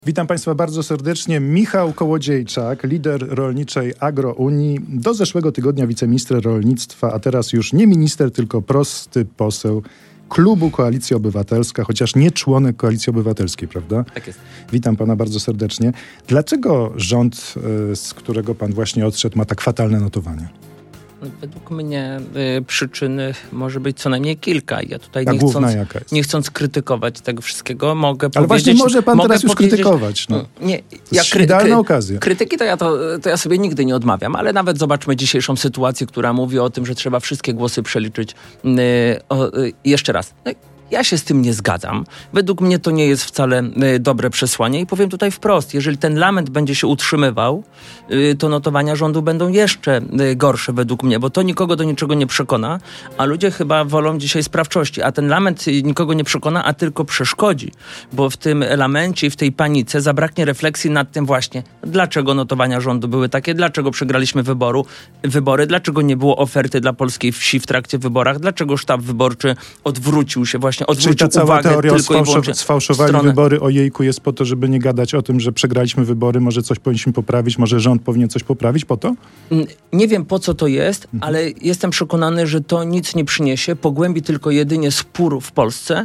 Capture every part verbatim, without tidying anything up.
Witam Państwa bardzo serdecznie. Michał Kołodziejczak, lider rolniczej Agrounii, do zeszłego tygodnia wiceminister rolnictwa, a teraz już nie minister, tylko prosty poseł klubu Koalicja Obywatelska, chociaż nie członek Koalicji Obywatelskiej, prawda? Tak jest. Witam Pana bardzo serdecznie. Dlaczego rząd, z którego Pan właśnie odszedł, ma tak fatalne notowania? Według mnie y, przyczyny może być co najmniej kilka. Ja tutaj A nie główna chcąc, jaka jest? nie chcąc krytykować tego wszystkiego, mogę Ale powiedzieć... właśnie może Pan mogę teraz już powiedzieć, krytykować. No. Nie, to jest kry, idealna kry, okazja. Krytyki to ja, to, to ja sobie nigdy nie odmawiam, ale nawet zobaczmy dzisiejszą sytuację, która mówi o tym, że trzeba wszystkie głosy przeliczyć. Yy, o, yy, jeszcze raz. No, ja się z tym nie zgadzam. Według mnie to nie jest wcale y, dobre przesłanie i powiem tutaj wprost, jeżeli ten lament będzie się utrzymywał, y, to notowania rządu będą jeszcze y, gorsze według mnie, bo to nikogo do niczego nie przekona, a ludzie chyba wolą dzisiaj sprawczości, a ten lament y, nikogo nie przekona, a tylko przeszkodzi, bo w tym lamencie i w tej panice zabraknie refleksji nad tym właśnie, dlaczego notowania rządu były takie, dlaczego przegraliśmy wyboru, wybory, dlaczego nie było oferty dla polskiej wsi w trakcie wyborach, dlaczego sztab wyborczy odwrócił się właśnie Czyli ta cała teoria o sfałszow- sfałszowaniu stronę. wybory o jejku jest po to, żeby nie gadać o tym, że przegraliśmy wybory, może coś powinniśmy poprawić, może rząd powinien coś poprawić, po to? Nie wiem, po co to jest, mhm. ale jestem przekonany, że to nic nie przyniesie, pogłębi tylko jedynie spór w Polsce,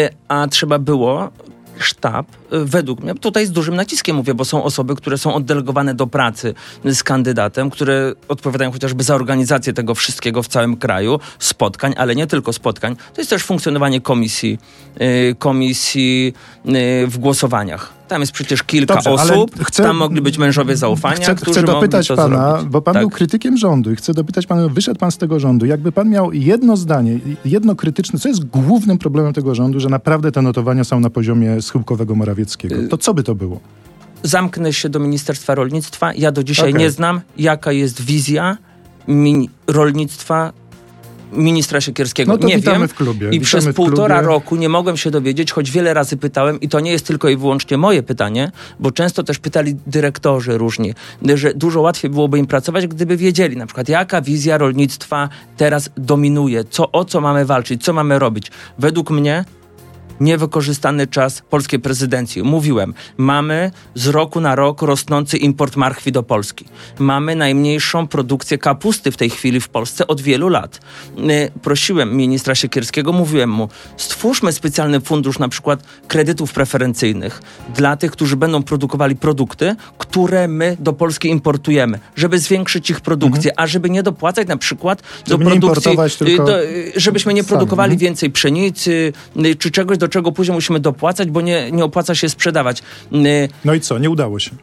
a trzeba było sztab, według mnie, tutaj z dużym naciskiem mówię, bo są osoby, które są oddelegowane do pracy z kandydatem, które odpowiadają chociażby za organizację tego wszystkiego w całym kraju, spotkań, ale nie tylko spotkań. To jest też funkcjonowanie komisji, yy, komisji yy, w głosowaniach. Tam jest przecież kilka Dobrze, osób, chcę, tam mogli być mężowie zaufania, chcę, którzy chcę dopytać mogli to pana, zrobić. bo pan tak. był krytykiem rządu i chcę dopytać pana, wyszedł pan z tego rządu, jakby pan miał jedno zdanie, jedno krytyczne, co jest głównym problemem tego rządu, że naprawdę te notowania są na poziomie schyłkowego Morawieckiego. To co by to było? Zamknę się do Ministerstwa Rolnictwa. Ja do dzisiaj okay. nie znam, jaka jest wizja min- rolnictwa ministra Siekierskiego. No to nie witamy wiem. w klubie. I witamy przez w półtora klubie. roku nie mogłem się dowiedzieć, choć wiele razy pytałem i to nie jest tylko i wyłącznie moje pytanie, bo często też pytali dyrektorzy różni, że dużo łatwiej byłoby im pracować, gdyby wiedzieli na przykład, jaka wizja rolnictwa teraz dominuje, co, o co mamy walczyć, co mamy robić. Według mnie niewykorzystany czas polskiej prezydencji. Mówiłem, mamy z roku na rok rosnący import marchwi do Polski. Mamy najmniejszą produkcję kapusty w tej chwili w Polsce od wielu lat. Prosiłem ministra Siekierskiego, mówiłem mu, stwórzmy specjalny fundusz na przykład kredytów preferencyjnych dla tych, którzy będą produkowali produkty, które my do Polski importujemy, żeby zwiększyć ich produkcję, mhm. a żeby nie dopłacać na przykład żeby do produkcji, tylko do, żebyśmy nie produkowali sami, więcej pszenicy, czy czegoś, do czego później musimy dopłacać, bo nie, nie opłaca się sprzedawać. No i co? Nie udało się.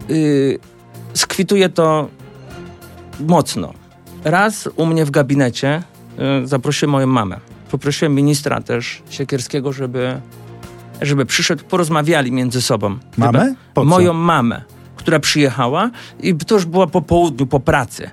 Yy, skwituję to mocno. Raz u mnie w gabinecie yy, zaprosiłem moją mamę. Poprosiłem ministra też Siekierskiego, żeby, żeby przyszedł, porozmawiali między sobą. Mamę? Po co? Moją mamę, która przyjechała i to już była po południu, po pracy.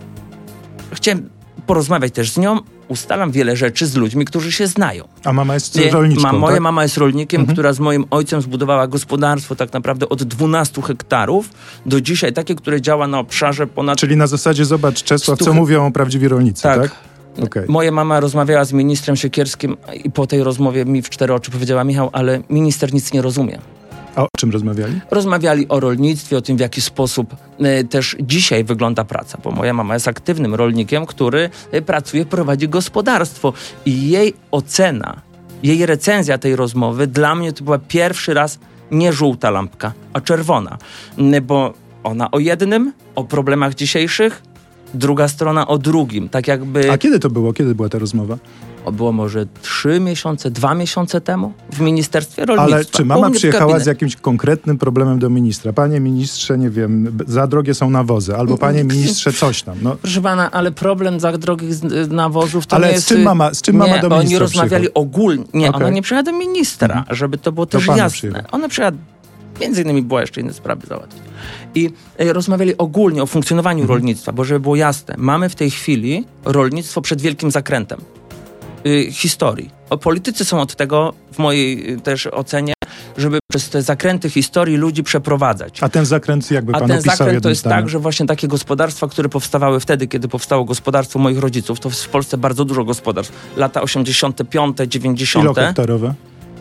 Chciałem porozmawiać też z nią. Ustalam wiele rzeczy z ludźmi, którzy się znają. A mama jest rolniczką, Ma, moja tak? mama jest rolnikiem, mhm. która z moim ojcem zbudowała gospodarstwo tak naprawdę od dwunastu hektarów do dzisiaj takie, które działa na obszarze ponad... Czyli na zasadzie, zobacz Czesław, stu... co mówią prawdziwi rolnicy, tak? tak? Okay. Moja mama rozmawiała z ministrem Siekierskim i po tej rozmowie mi w cztery oczy powiedziała, Michał, ale minister nic nie rozumie. A o czym rozmawiali? Rozmawiali o rolnictwie, o tym, w jaki sposób y, też dzisiaj wygląda praca, bo moja mama jest aktywnym rolnikiem, który y, pracuje, prowadzi gospodarstwo i jej ocena, jej recenzja tej rozmowy dla mnie to była pierwszy raz nie żółta lampka, a czerwona, y, bo ona o jednym, o problemach dzisiejszych, druga strona o drugim, tak jakby... A kiedy to było? Kiedy była ta rozmowa? Było może trzy miesiące, dwa miesiące temu w Ministerstwie Rolnictwa. Ale czy mama przyjechała z jakimś konkretnym problemem do ministra? Panie ministrze, nie wiem, za drogie są nawozy, albo panie ministrze coś tam. No. Proszę pana, ale problem za drogich nawozów to ale nie jest... z czym mama, z czym mama nie, do ministra oni rozmawiali przyjechał? ogólnie. Nie, okay. ona nie przyjechała do ministra, mhm. żeby to było też to jasne. Przyjechał. Ona przyjechała, między innymi była jeszcze inne sprawy załatwić. I e, rozmawiali ogólnie o funkcjonowaniu mhm. rolnictwa, bo żeby było jasne, mamy w tej chwili rolnictwo przed wielkim zakrętem. Historii. O, politycy są od tego, w mojej też ocenie, żeby przez te zakręty historii ludzi przeprowadzać. A ten zakręt jakby pan A ten opisał zakręt to jest zdaniem? tak, że właśnie takie gospodarstwa, które powstawały wtedy, kiedy powstało gospodarstwo moich rodziców, to w Polsce bardzo dużo gospodarstw. Lata osiemdziesiąte piąte, dziewięćdziesiąte Ilokoktarowe?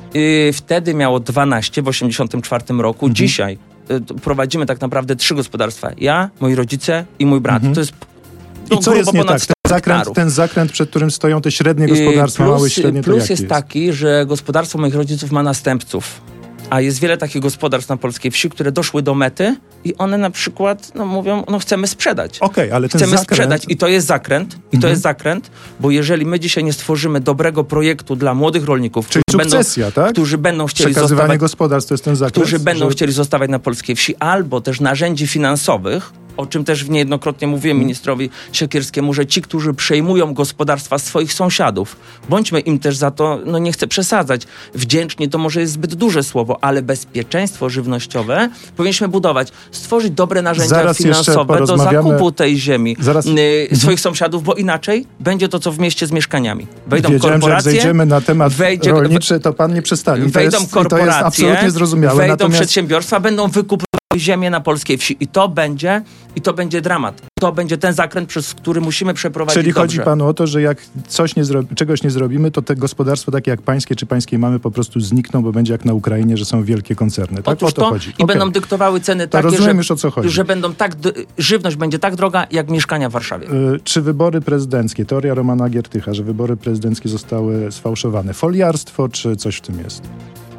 Yy, wtedy miało dwanaście w osiemdziesiątym czwartym roku. Mhm. Dzisiaj yy, prowadzimy tak naprawdę trzy gospodarstwa. Ja, moi rodzice i mój brat. Mhm. To jest I co jest nie tak? Ten zakręt, ten zakręt, przed którym stoją te średnie gospodarstwa, plus, małe i średnie, to Plus jaki jest, jest taki, że gospodarstwo moich rodziców ma następców. A jest wiele takich gospodarstw na polskiej wsi, które doszły do mety i one na przykład no, mówią, no chcemy sprzedać. Okej, okay, ale ten Chcemy zakręt... sprzedać i to jest zakręt. I mhm. to jest zakręt, bo jeżeli my dzisiaj nie stworzymy dobrego projektu dla młodych rolników, Czyli którzy, sukcesja, będą, tak? którzy będą chcieli Przekazywanie zostawać, gospodarstw to jest ten zakręt, którzy będą że... chcieli zostawać na polskiej wsi, albo też narzędzi finansowych, o czym też niejednokrotnie mówiłem ministrowi Siekierskiemu, że ci, którzy przejmują gospodarstwa swoich sąsiadów, bądźmy im też za to, no nie chcę przesadzać, wdzięczni to może jest zbyt duże słowo, ale bezpieczeństwo żywnościowe powinniśmy budować, stworzyć dobre narzędzia Zaraz finansowe do zakupu tej ziemi Zaraz... y, swoich mhm. sąsiadów, bo inaczej będzie to, co w mieście z mieszkaniami. Wejdą Wiedziałem, korporacje, że jak zejdziemy na temat wejdzie, rolniczy, to pan nie przestanie. Wejdą to jest, korporacje, to jest absolutnie zrozumiałe. wejdą Natomiast... przedsiębiorstwa, będą wykupywać ziemię na polskiej wsi i to będzie, i to będzie dramat. To będzie ten zakręt, przez który musimy przeprowadzić Czyli dobrze. chodzi panu o to, że jak coś nie zro... czegoś nie zrobimy, to te gospodarstwa takie jak pańskie czy pańskiej mamy po prostu znikną, bo będzie jak na Ukrainie, że są wielkie koncerny. Tak? Otóż o to, to chodzi. I okay. będą dyktowały ceny to takie, rozumiem że, już, o co chodzi. że będą tak, żywność będzie tak droga, jak mieszkania w Warszawie. Yy, czy wybory prezydenckie, teoria Romana Giertycha, że wybory prezydenckie zostały sfałszowane, foliarstwo, czy coś w tym jest?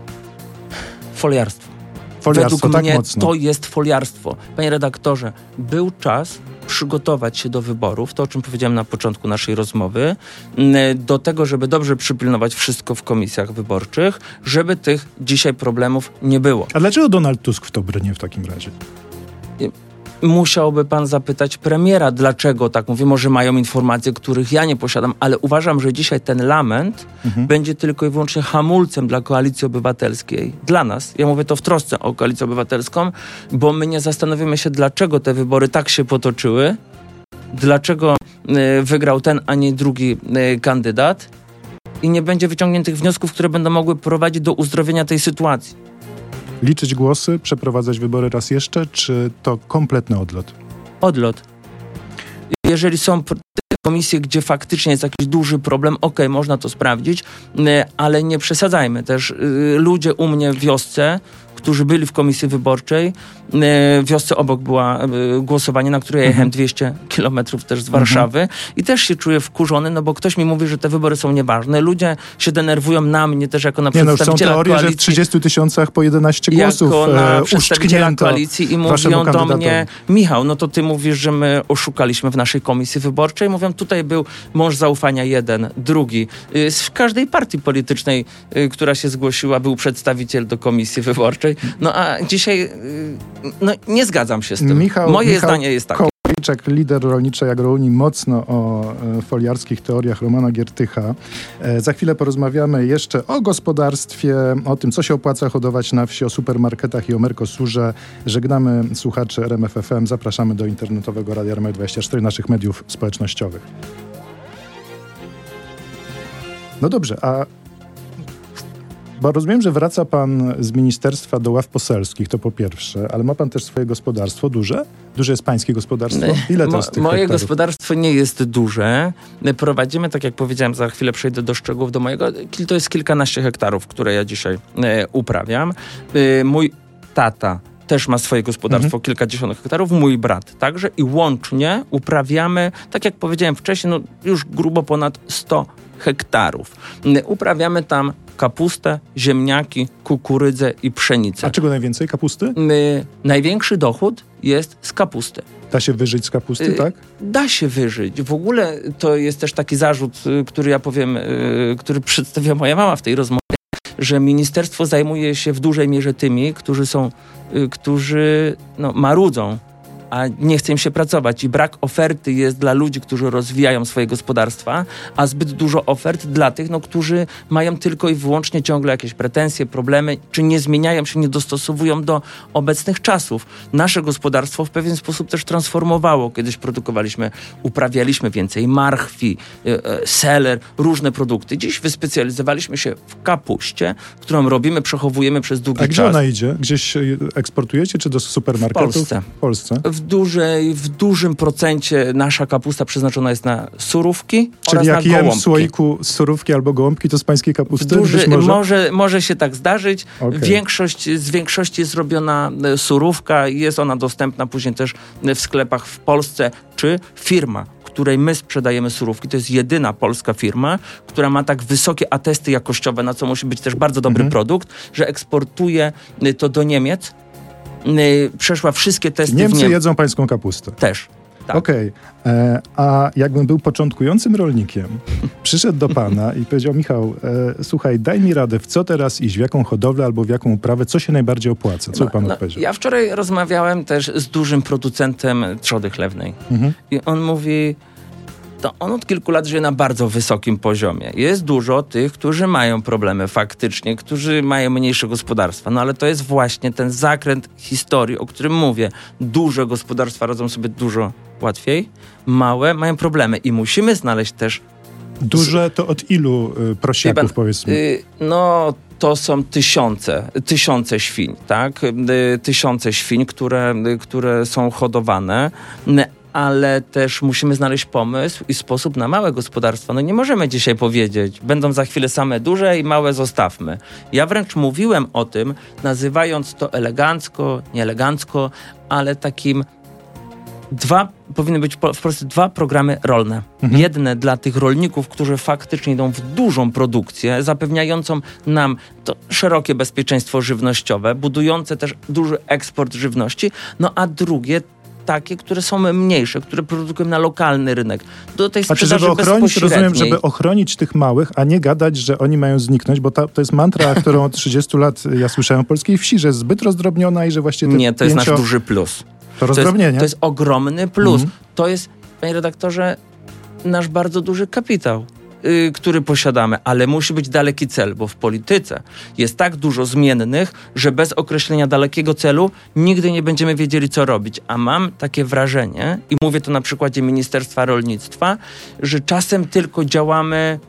Foliarstwo. Foliarstwo, Według tak mnie mocno. to jest foliarstwo. Panie redaktorze, był czas przygotować się do wyborów, to o czym powiedziałem na początku naszej rozmowy, do tego, żeby dobrze przypilnować wszystko w komisjach wyborczych, żeby tych dzisiaj problemów nie było. A dlaczego Donald Tusk w to brnie w takim razie? Musiałby pan zapytać premiera, dlaczego tak mówi. Może mają informacje, których ja nie posiadam, ale uważam, że dzisiaj ten lament mhm. będzie tylko i wyłącznie hamulcem dla Koalicji Obywatelskiej. Dla nas. Ja mówię to w trosce o Koalicję Obywatelską, bo my nie zastanowimy się, dlaczego te wybory tak się potoczyły, dlaczego y, wygrał ten, a nie drugi y, kandydat i nie będzie wyciągniętych wniosków, które będą mogły prowadzić do uzdrowienia tej sytuacji. Liczyć głosy, przeprowadzać wybory raz jeszcze, czy to kompletny odlot? Odlot. Jeżeli są komisje, gdzie faktycznie jest jakiś duży problem, okej, okay, można to sprawdzić, ale nie przesadzajmy też. Ludzie u mnie w wiosce, którzy byli w komisji wyborczej, w wiosce obok była głosowanie, na które ja jechałem dwieście kilometrów też z Warszawy mhm. i też się czuję wkurzony, no bo ktoś mi mówi, że te wybory są nieważne. Ludzie się denerwują na mnie też jako na nie przedstawiciela no, są teorie, koalicji. że w trzydziestu tysiącach po jedenaście głosów jako na e, przedstawiciela koalicji i mówią do mnie, Michał, no to ty mówisz, że my oszukaliśmy w naszej komisji wyborczej. Mówią, tutaj był mąż zaufania jeden, drugi. Z każdej partii politycznej, która się zgłosiła, był przedstawiciel do komisji wyborczej. No a dzisiaj no, nie zgadzam się z tym. Michał, Moje Michał zdanie jest takie. Kołodziejczak, lider rolniczej Agrounii, mocno o e, foliarskich teoriach Romana Giertycha. E, za chwilę porozmawiamy jeszcze o gospodarstwie, o tym, co się opłaca hodować na wsi, o supermarketach i o Mercosurze. Żegnamy słuchaczy R M F F M. Zapraszamy do internetowego Radia R M F dwadzieścia cztery, naszych mediów społecznościowych. No dobrze, a bo rozumiem, że wraca pan z ministerstwa do ław poselskich, to po pierwsze, ale ma pan też swoje gospodarstwo duże? Duże jest pańskie gospodarstwo? Ile to Mo- jest tych Moje hektarów? gospodarstwo nie jest duże. Prowadzimy, tak jak powiedziałem, za chwilę przejdę do szczegółów do mojego, to jest kilkanaście hektarów, które ja dzisiaj e, uprawiam. E, mój tata też ma swoje gospodarstwo, mhm. kilkadziesiąt hektarów, mój brat także i łącznie uprawiamy, tak jak powiedziałem wcześniej, no już grubo ponad sto hektarów. Uprawiamy tam kapustę, ziemniaki, kukurydzę i pszenicę. A czego najwięcej? Kapusty? My, największy dochód jest z kapusty. Da się wyżyć z kapusty, tak? Da się wyżyć. W ogóle to jest też taki zarzut, który ja powiem, który przedstawia moja mama w tej rozmowie, że ministerstwo zajmuje się w dużej mierze tymi, którzy są, którzy no, marudzą, a nie chce im się pracować i brak oferty jest dla ludzi, którzy rozwijają swoje gospodarstwa, a zbyt dużo ofert dla tych, no, którzy mają tylko i wyłącznie ciągle jakieś pretensje, problemy, czy nie zmieniają się, nie dostosowują do obecnych czasów. Nasze gospodarstwo w pewien sposób też transformowało. Kiedyś produkowaliśmy, uprawialiśmy więcej marchwi, seler, różne produkty. Dziś wyspecjalizowaliśmy się w kapuście, którą robimy, przechowujemy przez długi czas. A gdzie ona idzie? Gdzieś eksportujecie, czy do supermarketów? W Polsce. W Polsce? w, dużej, w dużym procencie nasza kapusta przeznaczona jest na surówki Czyli oraz jak na jem gołąbki. w słoiku surówki albo gołąbki, to z pańskiej kapusty? Duży, Być może? może, może się tak zdarzyć. Okay. Większość, z większości jest robiona surówka i jest ona dostępna później też w sklepach w Polsce, czy firma, której my sprzedajemy surówki, to jest jedyna polska firma, która ma tak wysokie atesty jakościowe, na co musi być też bardzo dobry mhm. produkt, że eksportuje to do Niemiec. Przeszła wszystkie testy Niemcy w Niemczech. jedzą pańską kapustę. Też. Tak. Okej, okay. A jakbym był początkującym rolnikiem, przyszedł do pana i powiedział: Michał, e, słuchaj, daj mi radę, w co teraz iść, w jaką hodowlę albo w jaką uprawę, co się najbardziej opłaca? Co no, pan no, odpowiedział? Ja wczoraj rozmawiałem też z dużym producentem trzody chlewnej mhm. i on mówi, to on od kilku lat żyje na bardzo wysokim poziomie. Jest dużo tych, którzy mają problemy faktycznie, którzy mają mniejsze gospodarstwa. No ale to jest właśnie ten zakręt historii, o którym mówię. Duże gospodarstwa radzą sobie dużo łatwiej, małe mają problemy i musimy znaleźć też... Duże to od ilu y, prosiaków, pan, powiedzmy? Y, no... To są tysiące, tysiące świń, tak? Tysiące świń, które, które są hodowane, ale też musimy znaleźć pomysł i sposób na małe gospodarstwa. No nie możemy dzisiaj powiedzieć, będą za chwilę same duże i małe zostawmy. Ja wręcz mówiłem o tym, nazywając to elegancko, nieelegancko, ale takim dwa, powinny być w Polsce dwa programy rolne. Mhm. Jedne dla tych rolników, którzy faktycznie idą w dużą produkcję, zapewniającą nam to szerokie bezpieczeństwo żywnościowe, budujące też duży eksport żywności, no a drugie takie, które są mniejsze, które produkują na lokalny rynek. Do tej sprzedaży znaczy, żeby ochronić, rozumiem, żeby ochronić tych małych, a nie gadać, że oni mają zniknąć, bo ta, to jest mantra, którą od trzydziestu lat ja słyszałem w polskiej wsi, że jest zbyt rozdrobniona i że właściwie... Nie, to pięcio... jest nasz duży plus. To rozdrobnienie. To jest, to jest ogromny plus. Mhm. To jest, panie redaktorze, nasz bardzo duży kapitał, yy, który posiadamy, ale musi być daleki cel, bo w polityce jest tak dużo zmiennych, że bez określenia dalekiego celu nigdy nie będziemy wiedzieli, co robić. A mam takie wrażenie, i mówię to na przykładzie Ministerstwa Rolnictwa, że czasem tylko działamy,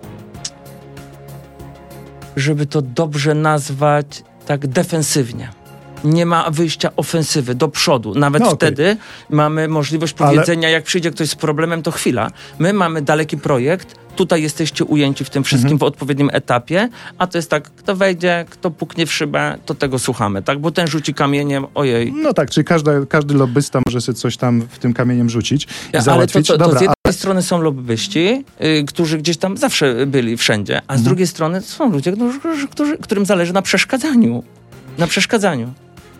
żeby to dobrze nazwać, tak defensywnie. Nie ma wyjścia ofensywy do przodu. Nawet no, okay. wtedy mamy możliwość powiedzenia, ale... jak przyjdzie ktoś z problemem, to chwila. My mamy daleki projekt, tutaj jesteście ujęci w tym wszystkim mhm. w odpowiednim etapie, a to jest tak, kto wejdzie, kto puknie w szybę, to tego słuchamy, tak? Bo ten rzuci kamieniem, ojej. No tak, czyli każda, każdy lobbysta może sobie coś tam w tym kamieniem rzucić i ja, załatwić. Ale to, to, Dobra, to z jednej ale... strony są lobbyści, yy, którzy gdzieś tam zawsze byli wszędzie, a z mhm. drugiej strony są ludzie, którzy, którzy, którym zależy na przeszkadzaniu. Na przeszkadzaniu.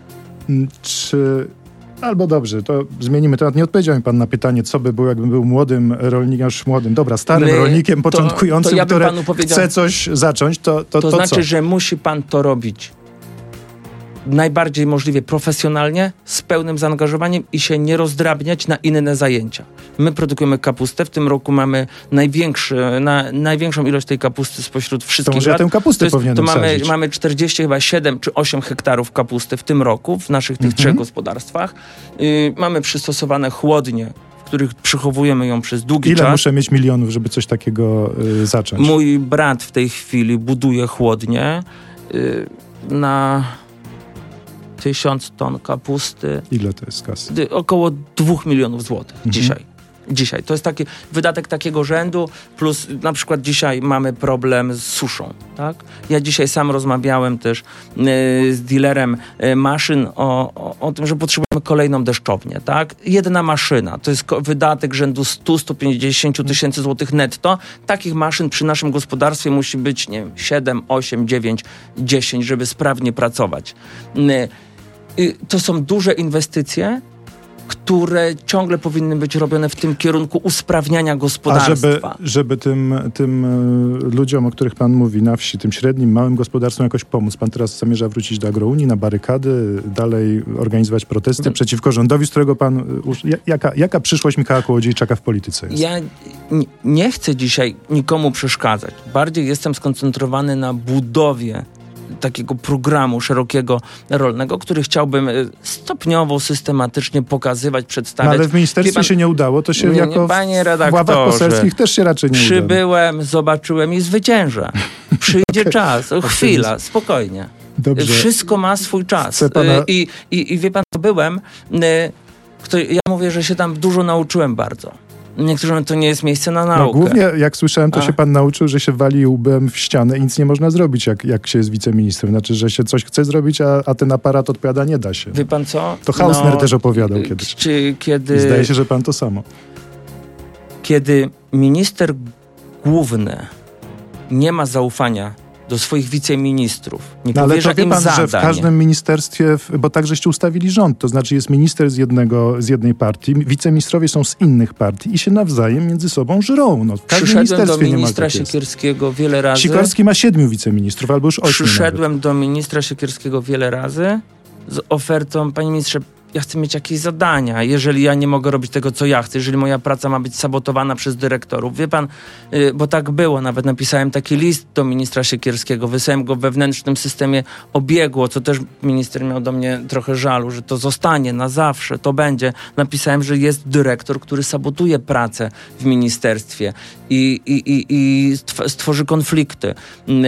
Czy... Albo dobrze, to zmienimy temat. Nie odpowiedział mi pan na pytanie, co by było, jakbym był młodym rolnikiem, już młodym, dobra, starym My, rolnikiem początkującym, to, to ja który chce coś zacząć, to, to, to, to znaczy, co? że musi pan to robić najbardziej możliwie profesjonalnie, z pełnym zaangażowaniem i się nie rozdrabniać na inne zajęcia. My produkujemy kapustę, w tym roku mamy największy, na, największą ilość tej kapusty spośród wszystkich to może lat. Ja tę kapustę to, jest, powinienem to mamy, sadzić. mamy czterdzieści, chyba siedem czy osiem hektarów kapusty w tym roku, w naszych tych mm-hmm. trzech gospodarstwach. Yy, mamy przystosowane chłodnie, w których przechowujemy ją przez długi Ile czas. Ile muszę mieć milionów, żeby coś takiego yy, zacząć? Mój brat w tej chwili buduje chłodnie yy, na... tysiąc ton kapusty. Ile to jest kasy? Około dwóch milionów złotych mhm. dzisiaj. Dzisiaj. To jest taki wydatek takiego rzędu, plus na przykład dzisiaj mamy problem z suszą, tak? Ja dzisiaj sam rozmawiałem też y, z dealerem y, maszyn o, o, o tym, że potrzebujemy kolejną deszczownię, tak? Jedna maszyna, to jest wydatek rzędu sto do stu pięćdziesięciu tysięcy złotych netto. Takich maszyn przy naszym gospodarstwie musi być, nie wiem, siedem, osiem, dziewięć, dziesięć, żeby sprawnie pracować. Y, y, to są duże inwestycje, które ciągle powinny być robione w tym kierunku usprawniania gospodarstwa. A żeby, żeby tym, tym ludziom, o których pan mówi na wsi, tym średnim, małym gospodarstwom jakoś pomóc, pan teraz zamierza wrócić do Agrounii na barykady, dalej organizować protesty hmm. przeciwko rządowi, z którego pan... Jaka, jaka przyszłość Michała Kołodziejczaka w polityce jest? Ja nie, nie chcę dzisiaj nikomu przeszkadzać. Bardziej jestem skoncentrowany na budowie takiego programu szerokiego rolnego, który chciałbym stopniowo, systematycznie pokazywać, przedstawiać. No ale w ministerstwie pan, się nie udało, to się nie, jako nie, panie w ławach poselskich też się raczej nie udało. Przybyłem, zobaczyłem i zwyciężę. Przyjdzie okay. czas, o, chwila, spokojnie. Dobrze. Wszystko ma swój czas. Pana... I, i, I wie pan, byłem... Kto, ja mówię, że się tam dużo nauczyłem bardzo. Niektórzy mówią, to nie jest miejsce na naukę. No głównie, jak słyszałem, to A. się pan nauczył, że się wali łbem w ścianę i nic nie można zrobić, jak, jak się jest wiceministrem. Znaczy, że się coś chce zrobić, a, a ten aparat odpowiada, nie da się. Wie pan co? To Hausner no, też opowiadał kiedyś. Czy kiedy... I zdaje się, że pan to samo. Kiedy minister główny nie ma zaufania do swoich wiceministrów, nie No, ale powierza to wie im pan, zadań. że w każdym ministerstwie, bo tak żeście ustawili rząd, to znaczy jest minister z, jednego, z jednej partii, wiceministrowie są z innych partii i się nawzajem między sobą żrą. No, w każdym Przyszedłem do ministerstwie nie ma ministra tak jest. Siekierskiego wiele razy. Sikorski ma siedmiu wiceministrów, albo już ośmiu Przyszedłem nawet. do ministra Siekierskiego wiele razy z ofertą, panie ministrze, ja chcę mieć jakieś zadania, jeżeli ja nie mogę robić tego, co ja chcę, jeżeli moja praca ma być sabotowana przez dyrektorów. Wie pan, yy, bo tak było, nawet napisałem taki list do ministra Siekierskiego, wysłałem go w wewnętrznym systemie obiegło, co też minister miał do mnie trochę żalu, że to zostanie na zawsze, to będzie. Napisałem, że jest dyrektor, który sabotuje pracę w ministerstwie i, i, i, i stworzy konflikty. Yy,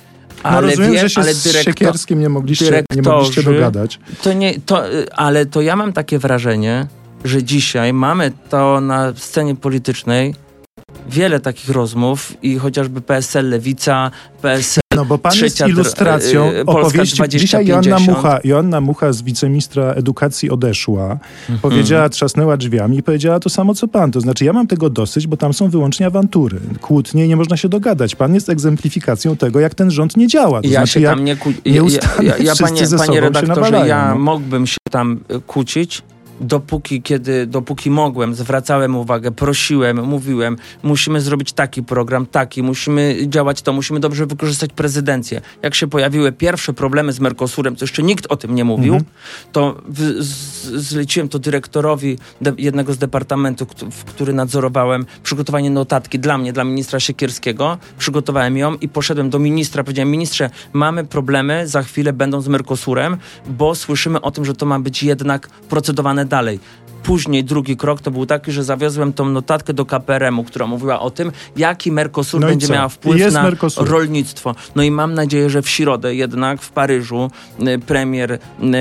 No ale rozumiem, wiem, że się ale z dyrektor, Siekierskim nie mogliście, nie mogliście dogadać. To nie, to, ale to ja mam takie wrażenie, że dzisiaj mamy to na scenie politycznej wiele takich rozmów i chociażby P S L, Lewica, P S L, No bo pan trzecia, jest ilustracją yy, opowieści. Dzisiaj Joanna pięćdziesiąt. Mucha, Joanna Mucha z wiceministra edukacji odeszła, mhm. powiedziała, trzasnęła drzwiami i powiedziała to samo, co pan. To znaczy, ja mam tego dosyć, bo tam są wyłącznie awantury. Kłótnie i nie można się dogadać. Pan jest egzemplifikacją tego, jak ten rząd nie działa. To ja znaczy, się jak tam nie kłóci. nie Ja, ja, ja, ja panie, panie redaktorze, nawalają, ja no. mógłbym się tam kłócić, dopóki, kiedy, dopóki mogłem, zwracałem uwagę, prosiłem, mówiłem, musimy zrobić taki program, taki, musimy działać to, musimy dobrze wykorzystać prezydencję. Jak się pojawiły pierwsze problemy z Mercosurem, to jeszcze nikt o tym nie mówił, mhm. to w, z, zleciłem to dyrektorowi de, jednego z departamentów, w który nadzorowałem, przygotowanie notatki dla mnie, dla ministra Siekierskiego, przygotowałem ją i poszedłem do ministra, powiedziałem, ministrze, mamy problemy, za chwilę będą z Mercosurem, bo słyszymy o tym, że to ma być jednak procedowane dalej. Później drugi krok to był taki, że zawiozłem tą notatkę do K P R M-u, która mówiła o tym, jaki Mercosur no będzie miała wpływ jest na Mercosur. rolnictwo. No i mam nadzieję, że w środę jednak w Paryżu y, premier y,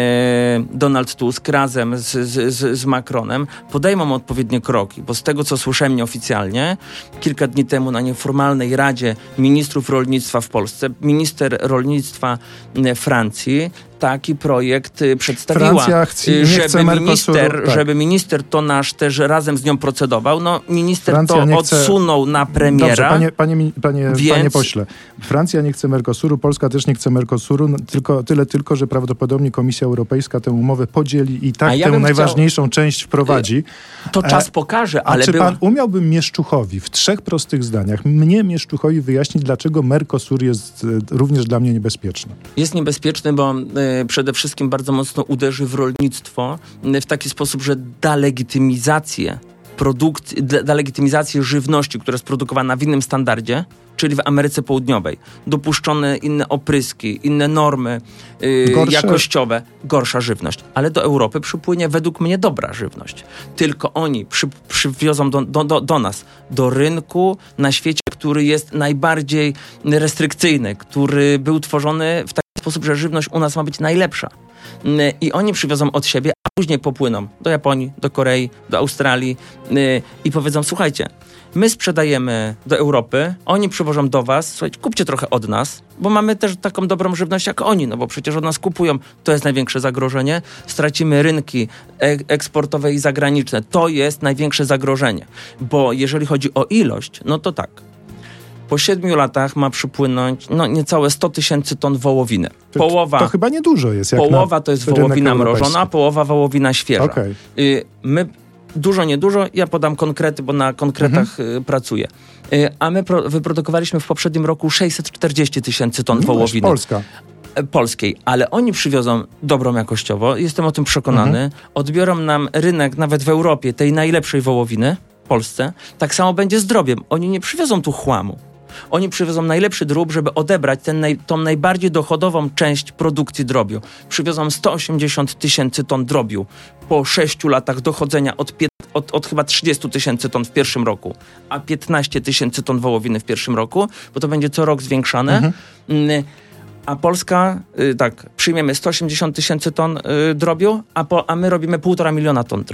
Donald Tusk razem z, z, z, z Macronem podejmą odpowiednie kroki, bo z tego, co słyszałem nieoficjalnie, kilka dni temu na nieformalnej Radzie Ministrów Rolnictwa w Polsce, minister rolnictwa y, Francji taki projekt y, przedstawiła, Francja chce, nie żeby, chce Mercosuru, minister, tak. żeby minister to nasz też razem z nią procedował. No minister Francja to nie chce... odsunął na premiera. Dobrze, panie, panie, panie, więc... panie pośle. Francja nie chce Mercosuru, Polska też nie chce Mercosuru, no, tylko, tyle tylko, że prawdopodobnie Komisja Europejska tę umowę podzieli i tak ja tę bym najważniejszą chciał... część wprowadzi. To czas pokaże, ale... A czy był... pan umiałby Mieszczuchowi w trzech prostych zdaniach, mnie Mieszczuchowi wyjaśnić, dlaczego Mercosur jest y, również dla mnie niebezpieczny? Jest niebezpieczny, bo y, przede wszystkim bardzo mocno uderzy w rolnictwo y, w taki sposób, że da legitymizację produkcji, da legitymizację żywności, która jest produkowana w innym standardzie, czyli w Ameryce Południowej. Dopuszczone inne opryski, inne normy yy, jakościowe, gorsza żywność. Ale do Europy przypłynie według mnie dobra żywność. Tylko oni przy, przywiozą do, do, do, do nas, do rynku na świecie, który jest najbardziej restrykcyjny, który był tworzony w taki sposób, że żywność u nas ma być najlepsza. Yy, I oni przywiozą od siebie, a później popłyną do Japonii, do Korei, do Australii yy, i powiedzą, słuchajcie, my sprzedajemy do Europy, oni przywożą do was, słuchajcie, kupcie trochę od nas, bo mamy też taką dobrą żywność jak oni, no bo przecież od nas kupują, to jest największe zagrożenie. Stracimy rynki e- eksportowe i zagraniczne, to jest największe zagrożenie, bo jeżeli chodzi o ilość, no to tak. Po siedmiu latach ma przypłynąć no, niecałe sto tysięcy ton wołowiny. Połowa, to, to chyba niedużo jest. Jak połowa na to jest wołowina mrożona, a połowa wołowina świeża. Okay. Y, my dużo, niedużo, ja podam konkrety, bo na konkretach mhm. y, pracuję. Y, a my pro, wyprodukowaliśmy w poprzednim roku sześćset czterdzieści tysięcy ton no, wołowiny. Polska. Polskiej, ale oni przywiozą dobrą jakościowo, jestem o tym przekonany, mhm. odbiorą nam rynek nawet w Europie tej najlepszej wołowiny w Polsce, tak samo będzie z drobiem. Oni nie przywiozą tu chłamu. Oni przywiozą najlepszy drób, żeby odebrać ten naj, tą najbardziej dochodową część produkcji drobiu. Przywiozą sto osiemdziesiąt tysięcy ton drobiu po sześciu latach dochodzenia od, pie, od, od chyba trzydzieści tysięcy ton w pierwszym roku, a piętnaście tysięcy ton wołowiny w pierwszym roku, bo to będzie co rok zwiększane. Mhm. A Polska, y, tak, przyjmiemy sto osiemdziesiąt tysięcy ton y, drobiu, a, po, a my robimy półtora miliona ton drobiu.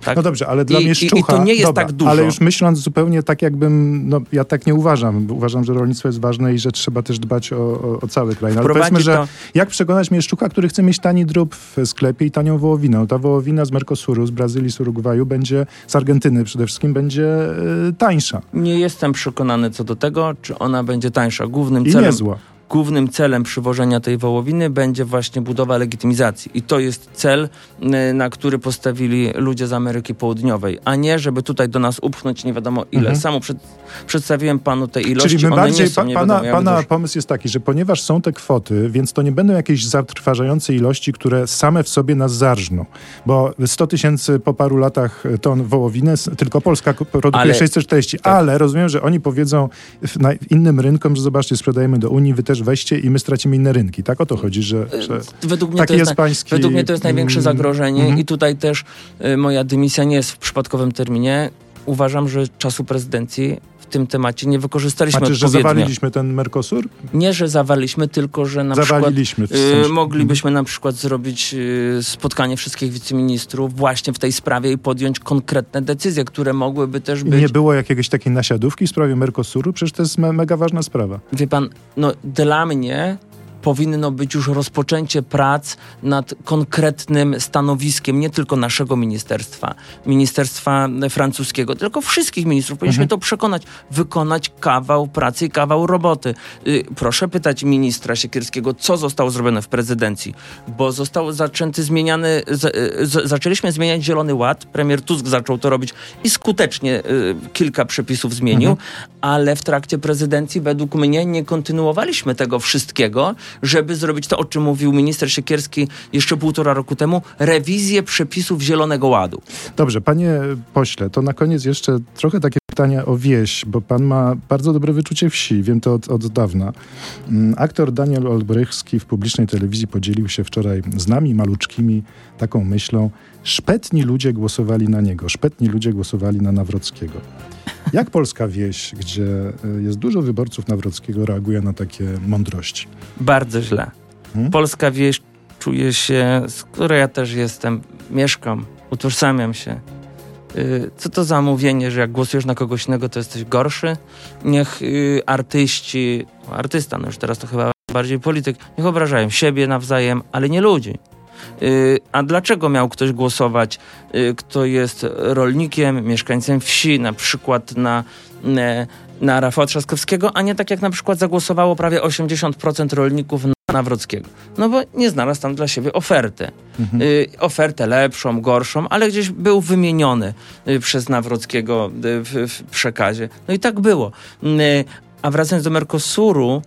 Tak? No dobrze, ale dla I, Mieszczucha... I, I to nie jest dobra, tak dużo. Ale już myśląc zupełnie tak, jakbym... No ja tak nie uważam. Uważam, że rolnictwo jest ważne i że trzeba też dbać o, o, o cały kraj. No, ale powiedzmy, że to... jak przekonać Mieszczucha, który chce mieć tani drób w sklepie i tanią wołowinę? No, ta wołowina z Mercosuru, z Brazylii, z Urugwaju będzie, z Argentyny przede wszystkim, będzie y, tańsza. Nie jestem przekonany co do tego, czy ona będzie tańsza. Głównym I celem... niezła. Głównym celem przywożenia tej wołowiny będzie właśnie budowa legitymizacji. I to jest cel, na który postawili ludzie z Ameryki Południowej, a nie, żeby tutaj do nas upchnąć nie wiadomo ile. Mhm. Samo przed, przedstawiłem panu te ilości, Czyli my one bardziej, nie są, pa, nie pana, wiadomo, pana dużo. pomysł jest taki, że ponieważ są te kwoty, więc to nie będą jakieś zatrważające ilości, które same w sobie nas zarżną. Bo sto tysięcy po paru latach ton wołowiny, tylko Polska produkuje ale, sześćset czterdzieści. Tak. Ale rozumiem, że oni powiedzą na innym rynkom, że zobaczcie, sprzedajemy do Unii, wy też weźcie i my stracimy inne rynki. Tak o to chodzi, że, że według mnie taki to jest, jest pański... Według mnie to jest największe zagrożenie mm-hmm. i tutaj też y, moja dymisja nie jest w przypadkowym terminie. Uważam, że czasu prezydencji w tym temacie nie wykorzystaliśmy znaczy, odpowiednio. że zawaliliśmy ten Mercosur? Nie, że zawaliliśmy, tylko że na zawaliliśmy, przykład w sensie. y, moglibyśmy mm. na przykład zrobić y, spotkanie wszystkich wiceministrów właśnie w tej sprawie i podjąć konkretne decyzje, które mogłyby też być... I nie było jakiegoś takiej nasiadówki w sprawie Mercosuru? Przecież to jest me- mega ważna sprawa. Wie pan, no dla mnie powinno być już rozpoczęcie prac nad konkretnym stanowiskiem nie tylko naszego ministerstwa, ministerstwa francuskiego, tylko wszystkich ministrów. Powinniśmy mhm. to przekonać, wykonać kawał pracy i kawał roboty. Yy, proszę pytać ministra Siekierskiego, co zostało zrobione w prezydencji, bo został zaczęty zmieniany, z, z, zaczęliśmy zmieniać Zielony Ład, premier Tusk zaczął to robić i skutecznie yy, kilka przepisów zmienił, mhm. ale w trakcie prezydencji według mnie nie kontynuowaliśmy tego wszystkiego, żeby zrobić to, o czym mówił minister Siekierski jeszcze półtora roku temu, rewizję przepisów Zielonego Ładu. Dobrze, panie pośle, to na koniec jeszcze trochę takie pytania o wieś, bo pan ma bardzo dobre wyczucie wsi, wiem to od, od dawna. Aktor Daniel Olbrychski w publicznej telewizji podzielił się wczoraj z nami, maluczkimi, taką myślą. Szpetni ludzie głosowali na niego, szpetni ludzie głosowali na Nawrockiego. Jak polska wieś, gdzie jest dużo wyborców Nawrockiego, reaguje na takie mądrości? Bardzo źle. Hmm? Polska wieś czuje się, z której ja też jestem, mieszkam, utożsamiam się. Yy, co to za mówienie, że jak głosujesz na kogoś innego, to jesteś gorszy? Niech yy, artyści, artysta, no już teraz to chyba bardziej polityk, niech obrażają siebie nawzajem, ale nie ludzi. Yy, a dlaczego miał ktoś głosować, yy, kto jest rolnikiem, mieszkańcem wsi, na przykład na, yy, na Rafała Trzaskowskiego, a nie tak jak na przykład zagłosowało prawie osiemdziesiąt procent rolników na Nawrockiego? No bo nie znalazł tam dla siebie ofertę. Mhm. Yy, ofertę lepszą, gorszą, ale gdzieś był wymieniony yy, przez Nawrockiego yy, w, w przekazie. No i tak było. Yy, a wracając do Mercosuru,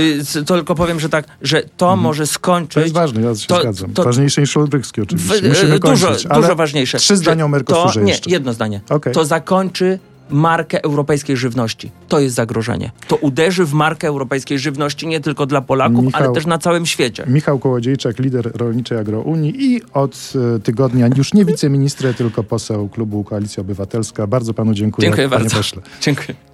to tylko powiem, że tak, że to mhm. może skończyć... To jest ważne, ja się to, zgadzam. To, Ważniejsze niż Olbrychski oczywiście. W, Musimy dużo, kończyć, ale dużo ważniejsze. Trzy zdania o Mercosurze to, jeszcze. Nie, jedno zdanie. Okay. To zakończy markę europejskiej żywności. To jest zagrożenie. To uderzy w markę europejskiej żywności nie tylko dla Polaków, Michał, ale też na całym świecie. Michał Kołodziejczak, lider Rolniczej Agrounii i od tygodnia już nie wiceminister, tylko poseł klubu Koalicja Obywatelska. Bardzo panu dziękuję. Dziękuję panie bardzo. Pośle. Dziękuję.